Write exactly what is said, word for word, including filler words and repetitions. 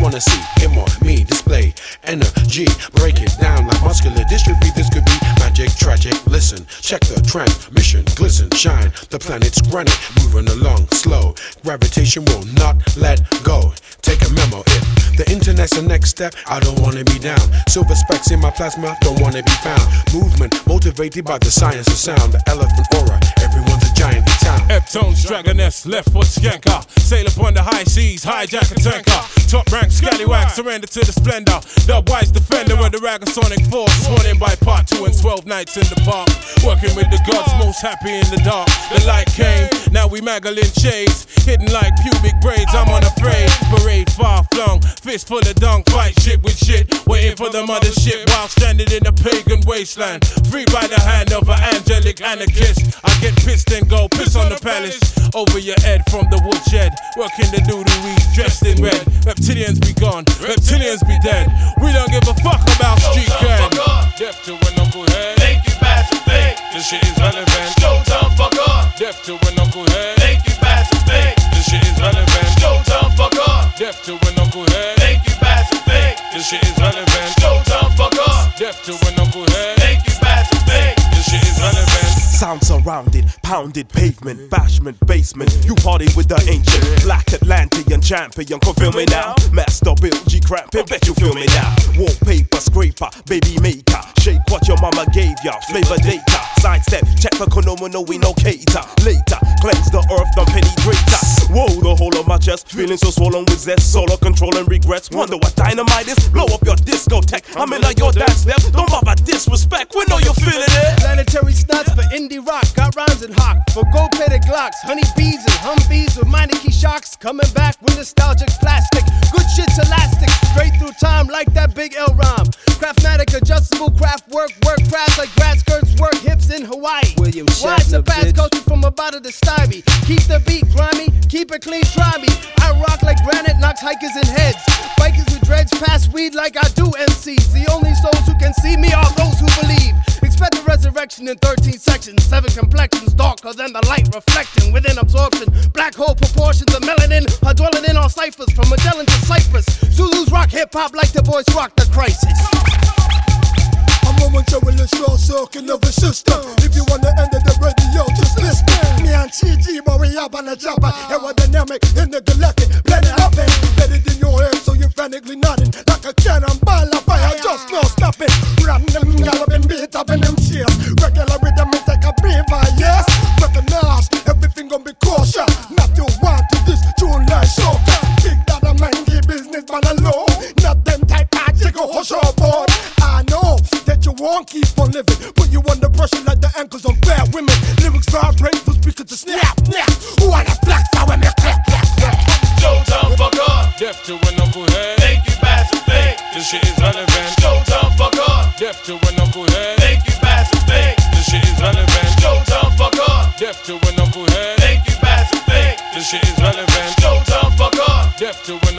wanna see him or me display energy, break it down like muscular dystrophy. This could be magic, tragic. Listen, check the transmission, glisten, shine. The planet's granite, moving along slow. Gravitation will not let go. Take a memo. If the internet's the next step, I don't wanna be down. Silver specks in my plasma, don't wanna be found. Movement motivated by the science of sound. The elephant aura, everyone's a giant in town. F-tones, dragoness, left foot skanker. Sail upon the high seas, hijack a tanker. Top rank scallywag, surrender to the splendor. Dubwise defender of the Ragasonic force. Sworn in by part two and twelve nights in the park. Working with the gods, most happy in the dark. The light came, now we Magdalene shades. Hidden like pubic braids, I'm unafraid. Parade far flung, fist full of dunk. Fight shit with shit, waiting for the mothership. While stranded in a pagan wasteland. Free by the hand of an angelic anarchist. I get pissed and go piss on the palace. Over your head from the woodshed. Working the doodoo-weeds dressed in red. Reptilians be gone, reptilians be dead. We don't give a fuck about street cred. Deaf to a knucklehead. Thank you, Bastard Big. This shit is relevant. Showtime, fuck up. Deaf to a knucklehead. Thank you, Bastard Big. This shit is relevant. Showtime, fuck up. Deaf to a knucklehead. Thank you, Bastard Big. This shit is relevant. Showtime, fuck up. Deaf to a knucklehead. Thank you, Bastard Big. This shit is relevant. Sound surrounded, pounded pavement, bashment, basement. You party with the ancient Black Atlantean champion. Come feel me now. Master Bill G cramping, bet you feel me now. Wallpaper scraper, baby maker. Shake what your mama gave ya. Flavor data, sidestep, check the phenomenal, we no cater. Later, cleanse the earth, don't penetrate. Whoa, the whole of my chest, feeling so swollen with zest. Solar control and regrets. Wonder what dynamite is. Blow up your discotheque. I'm in like your dance step. Don't bother disrespect. We know you're feeling it. Planetary snuts for indie rock, got rhymes and hawk. For gold plated Glocks, honeybees and humvees with minor key shocks. Coming back with nostalgic plastic. Good shit's elastic, straight through time like that big L rhyme. Craftmatic, adjustable craft work, work crafts like grass skirts, work hips in Hawaii. William Why Shatner, surpass bitch. culture from about to stymie? Keep the beat grimy, keep it clean, try me. I rock like granite, knocks hikers in heads. Bikers with dreads pass weed like I do M Cs. The only souls who can see me are those who believe. Expect the resurrection in thirteen sections. Seven complexions darker than the light reflecting within absorption. Black hole proportions of melanin are dwelling in our ciphers from Magellan to Cyprus. Zulus rock hip hop like the boys rock the crisis. I'm momentarily short circuit of a system. If you wanna end the radio, just listen. Me and T G, but we up on the job. Aerodynamic in the galactic planet happen. Embedded in your head, so you're frantically nodding like a cannonball of fire. Just no stopping. Random galloping beat up in them cheers. Regular rhythm and take a breather, yes. Recognize everything gonna be cautious. Not to want to this tune like shocker. Big that a man give business man alone. Not them type of jiggle hush your board. I know that you won't keep on living. Put you under pressure like the ankles on bad women. Lyrics vibrate for speakers to snap, snap. Who are the flex? I when they clap, clap, clap. Showtime, fuck up. Deaf to a knucklehead. Thank you, Bastard Big. This shit is relevant. Showtime, fuck up. Deaf to a knucklehead. Thank you, Bastard Big. This shit is relevant. Showtime, fuck up. Deaf to a knucklehead. Thank you, Bastard Big. This shit is relevant. Showtime, fuck up. Deaf to a